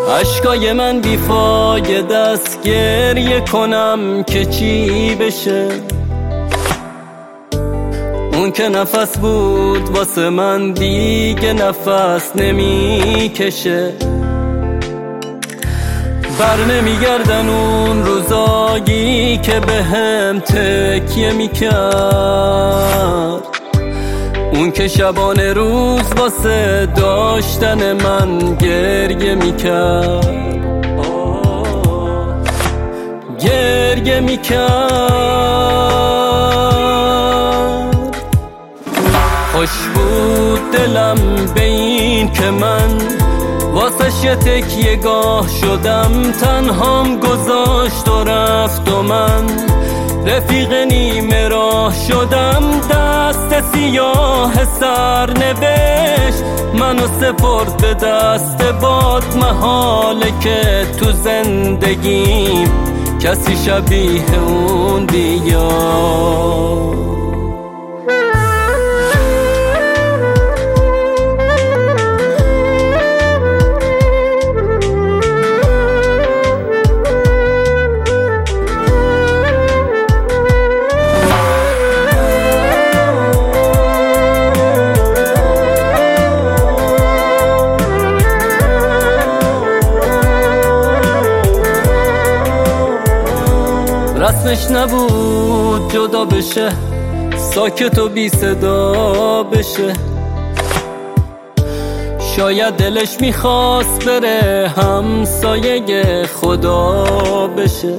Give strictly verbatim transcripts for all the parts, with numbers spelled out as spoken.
عشقای من بیفایده است، گریه کنم که چی بشه؟ اون که نفس بود واسه من دیگه نفس نمیکشه. بر نمیگردن اون روزایی که به هم تکیه میکرد، اون که شبانه روز واسه داشتن من گریه میکرد، گریه میکرد. خوش بود دلم به این که من واسه یه تکیه گاه شدم، تنهام گذاشت و رفت و من رفیق نیمه راه شدم. دست سیاه سر نوشت منو سپرد به دست باد، محاله که تو زندگیم کسی شبیه اون بیاد. رسمش نبود جدا بشه، ساکت و بی صدا بشه. شاید دلش میخواست بره همسایه خدا بشه.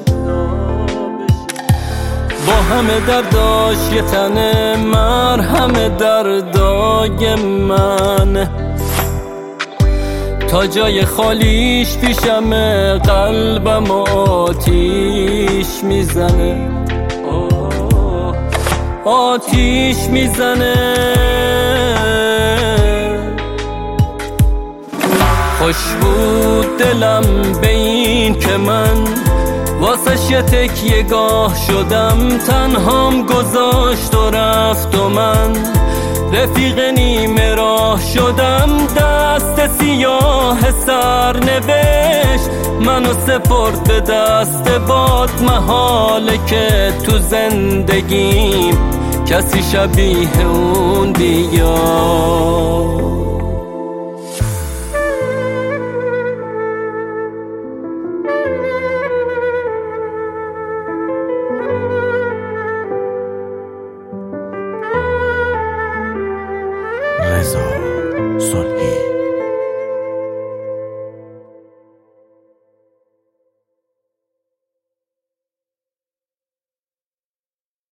با همه درداش یه تنه مرهم دردای من، تا جای خالیش پیشمه قلبم آتیش میزنه، آتیش میزنه. خوش بود دلم به این که من واسه یه تکیه گاه شدم، تنهام گذاشت و رفت و من رفیق نیمه راه شدم. دست سیاه سر نوشت منو سپرد به دست باد، محاله که تو زندگیم کسی شبیه اون بیاد. رضا صلحی.